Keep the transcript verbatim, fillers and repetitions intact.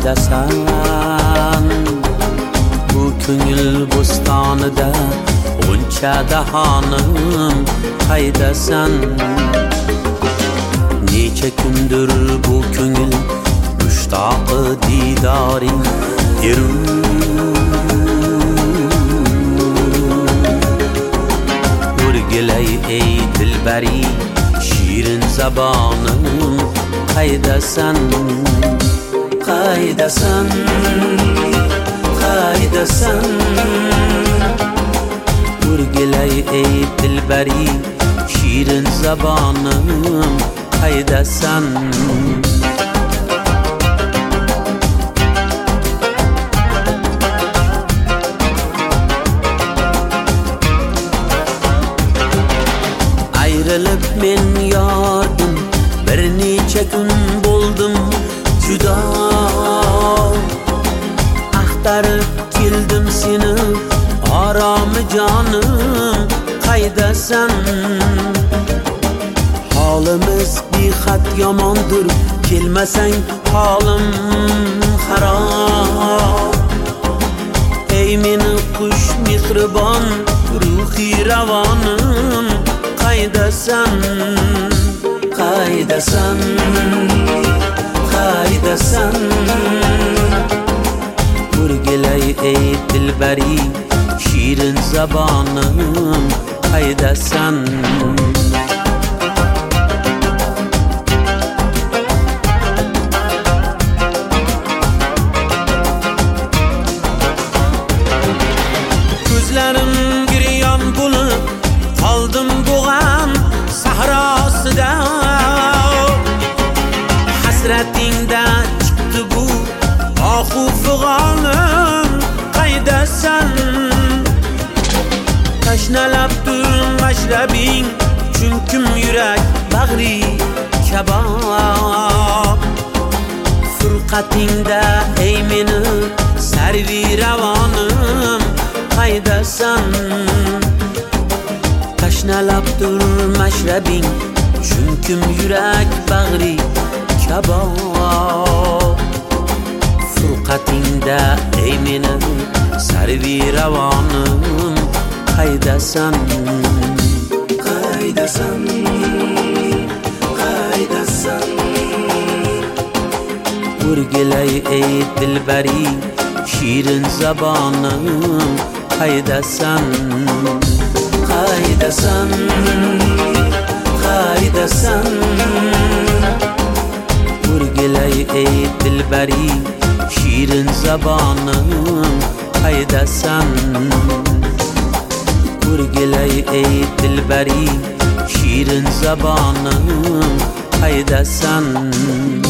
qaydasan bu ko'ngil bo'stonida uncha dahonim qaydasan necha kundir bu ko'ngil mushtoqi didoring o'rgilay ey dilbari shirin zabonim qaydasan qaydasan qaydasan o'rgilay ey dilbari shirin zabonim qaydasan ayrılıp men yordim bir necha kun bo'ldim judo axtarib keldim seni oromi jonim qaydasan holimiz behad yomondir kelmasang holim xarob ey meni qush mehribon ruhiy ravonim qaydasan qaydasan qaydasan o'rgilay ey dilbari shirin zabonim qaydasan ko'zlarim giryon bo'lib qoldim bo'g'an sahrosida hasratingda chiqdi bu ohu fig'onim qaydasan tashnalabdir mashrabing chunkim yurak bag'ri kabob furqatingda ey meni sarvi ravonim qaydasan tashnalabdir mashrabing chunkim yurak bag'ri kabob furqatingda ey meni sarvi ravonim qaydasan qaydasan qaydasan o'rgilay ey dilbari shirin zabonim qaydasan qaydasan qaydasan o'rgilay ey dilbari shirin zabonim qaydasan o'rgilay ey dilbari shirin zabonim qaydasan